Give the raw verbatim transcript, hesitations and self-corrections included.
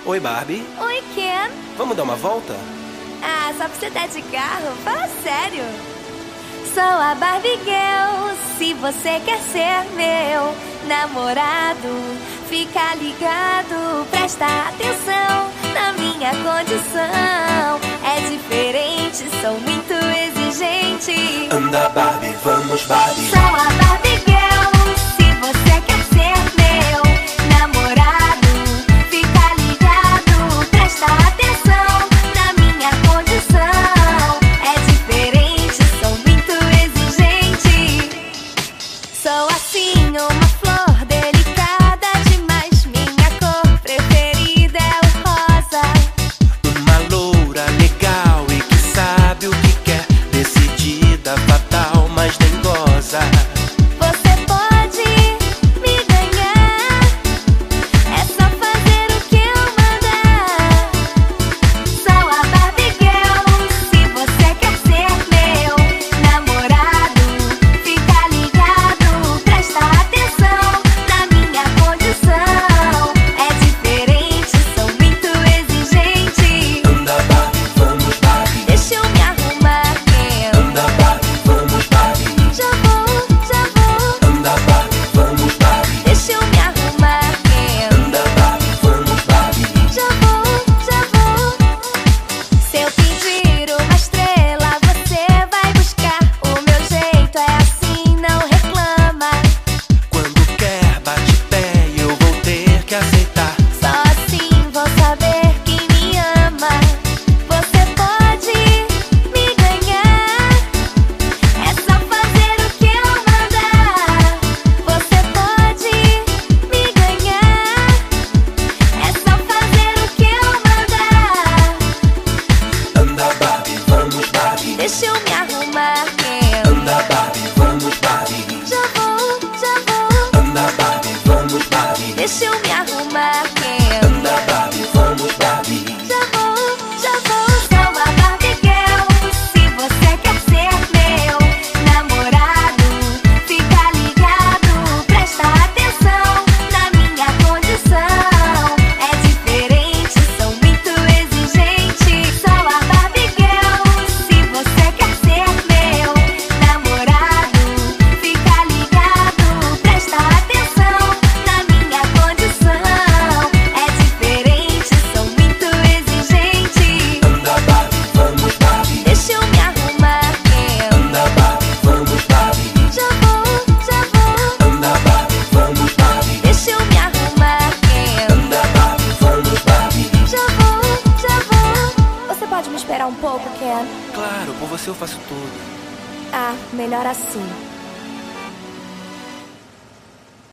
Oi, Barbie. Oi, Ken. Vamos dar uma volta? Ah, só pra você dar de carro? Fala sério. Sou a Barbie Girl, se você quer ser meu namorado, fica ligado, presta atenção na minha condição. É diferente, sou muito exigente. Anda, Barbie, vamos, Barbie. Sou a Barbie Girl, se você quer ser meu namorado, fica ligado, presta atenção na minha condição. É diferente, sou muito exigente. Sou assim, uma flor delicada demais. Minha cor preferida é o rosa. Uma loura legal e que sabe o que quer, decidida, fatal, mas nem goza. Você pode me ganhar, é só fazer o que eu mandar. Sou a Barbie Girl, se você quer ser meu namorado, fica ligado, presta atenção na minha condição. É diferente, sou muito exigente. Anda, Barbie, vamos, Barbie. Deixa eu me arrumar, Ken. Anda, Barbie, vamos, Barbie. Já vou, já vou. Anda, Barbie, vamos, Barbie. Deixa eu me arrumar, Ken. Anda, Barbie, vamos, Barbie. Já vou, já vou. Se eu pedir uma estrela, você vai buscar. O meu jeito é assim, não reclama. Quando quer, bate pé e eu vou ter que aceitar. Só assim vou saber que me ama. Você pode me ganhar, é só fazer o que eu mandar. Você pode me ganhar, é só fazer o que eu mandar. Anda, Barbie, vamos, Barbie. Deixa eu me arrumar, Ken. Anda, Barbie, vamos, Barbie. Já vou, já vou. Anda, Barbie, vamos, Barbie. Deixa eu me arrumar, Ken. Anda, Barbie, vamos, Barbie. Já vou, já vou. Sou a Barbie Girl, se você quer ser meu namorado, fica ligado, presta atenção na minha condição. É diferente, sou muito exigente. Sou a Barbie Girl, se você quer ser meu namorado, fica ligado, presta atenção na minha condição. É diferente, sou muito exigente. Anda, Barbie, vamos, Barbie. Deixa eu me arrumar, Ken. Anda, Barbie, vamos, Barbie. Já vou, já vou. Anda, Barbie, vamos, Barbie. Deixa eu me arrumar, Ken. Anda, Barbie, vamos, Barbie. Já vou, já vou. Você pode me esperar um pouco, Ken? Claro, por você eu faço tudo. Ah, melhor assim.